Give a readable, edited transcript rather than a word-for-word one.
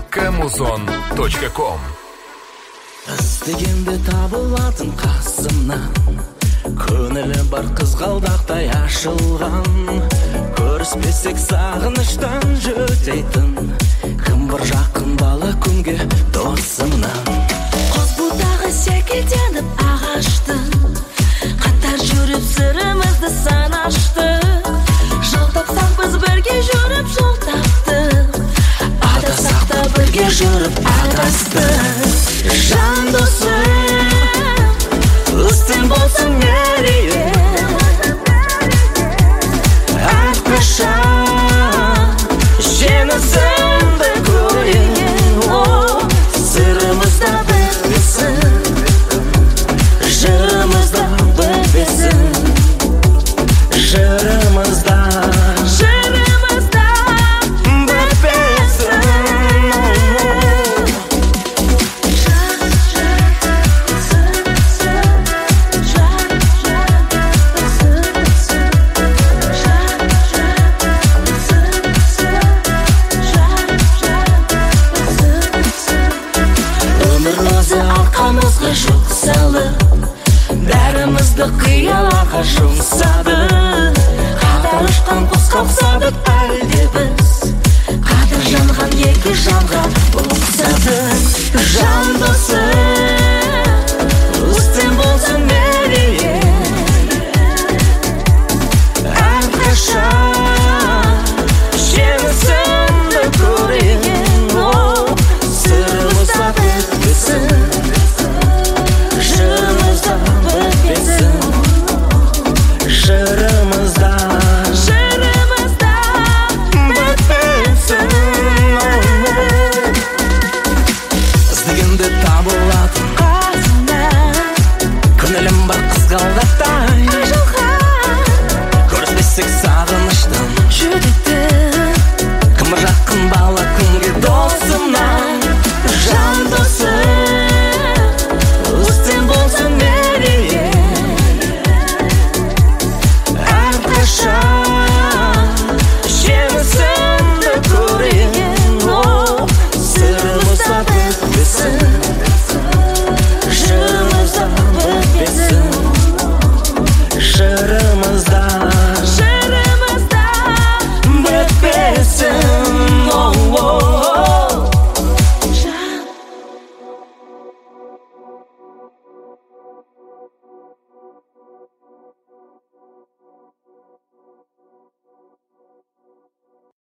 kmuzon.com. Іздегенде табылатын қасымнан, көңілі бар қызғалдақтай ашылған. Көріспесек сағыныштан жүдейтін, кім бір жақын бала күнге досымнан. Қос бұтағы секілденіп ағаштың, қатар жүріп сырымызды санаштық. Жол тапсақ біз бірге жүріп жол таптық, адасақ та бірге жүріп адастық. Жан досым, үстем болсын мерейім, әрқашан жеңісімді көрейін. Сырымызда бітпесін, жырымызда бітпесін, жырымызда арқамызға жүк салып, бәрімізді қияларға жұмсады. Қатар ұшқан құсқа ұқсадық әлде біз, қатар жанған екі жанға ұқсады. Жан досы